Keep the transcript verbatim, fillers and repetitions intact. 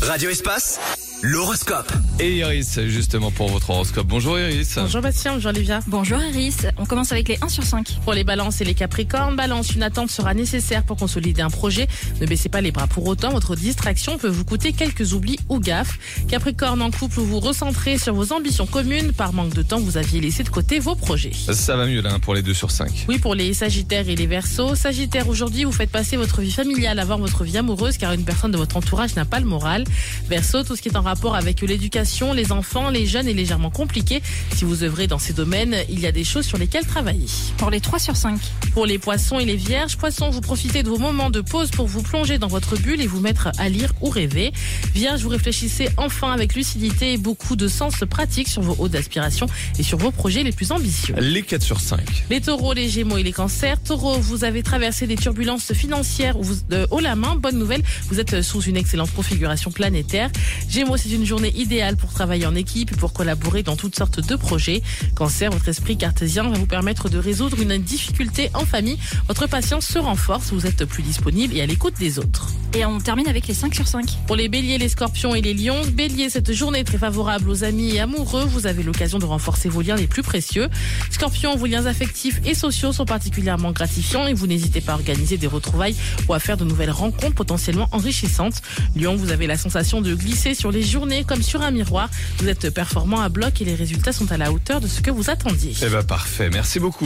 Radio Espace, l'horoscope. Et Iris, justement pour votre horoscope. Bonjour Iris. Bonjour Bastien, bonjour Olivia. Bonjour Iris, on commence avec les un sur cinq. Pour les balances et les capricornes, balance, une attente sera nécessaire pour consolider un projet. Ne baissez pas les bras pour autant, votre distraction peut vous coûter quelques oublis ou gaffes. Capricorne, en couple, vous vous recentrez sur vos ambitions communes. Par manque de temps, vous aviez laissé de côté vos projets. Ça va mieux là pour les deux sur cinq. Oui, pour les sagittaires et les verseaux. Sagittaire, aujourd'hui, vous faites passer votre vie familiale avant votre vie amoureuse car une personne de votre entourage n'a pas le moral. Verseau, tout ce qui est en rapport avec l'éducation, les enfants, les jeunes est légèrement compliqué. Si vous œuvrez dans ces domaines, il y a des choses sur lesquelles travailler. Pour les trois sur cinq. Pour les poissons et les vierges, poissons, vous profitez de vos moments de pause pour vous plonger dans votre bulle et vous mettre à lire ou rêver. Vierge, vous réfléchissez enfin avec lucidité et beaucoup de sens pratique sur vos hautes aspirations et sur vos projets les plus ambitieux. Les quatre sur cinq. Les taureaux, les gémeaux et les cancers. Taureaux, vous avez traversé des turbulences financières vous, euh, haut la main. Bonne nouvelle, vous êtes sous une excellente configuration planétaire. Gémeaux, c'est une journée idéale pour travailler en équipe et pour collaborer dans toutes sortes de projets. Cancer, votre esprit cartésien va vous permettre de résoudre une difficulté en famille. Votre patience se renforce, vous êtes plus disponible et à l'écoute des autres. Et on termine avec les cinq sur cinq. Pour les béliers, les scorpions et les lions. Bélier, cette journée est très favorable aux amis et amoureux. Vous avez l'occasion de renforcer vos liens les plus précieux. Scorpion, vos liens affectifs et sociaux sont particulièrement gratifiants et vous n'hésitez pas à organiser des retrouvailles ou à faire de nouvelles rencontres potentiellement enrichissantes. Lion, vous avez la sensation de glisser sur les journées comme sur un miroir. Vous êtes performant à bloc et les résultats sont à la hauteur de ce que vous attendiez. Eh ben parfait, merci beaucoup.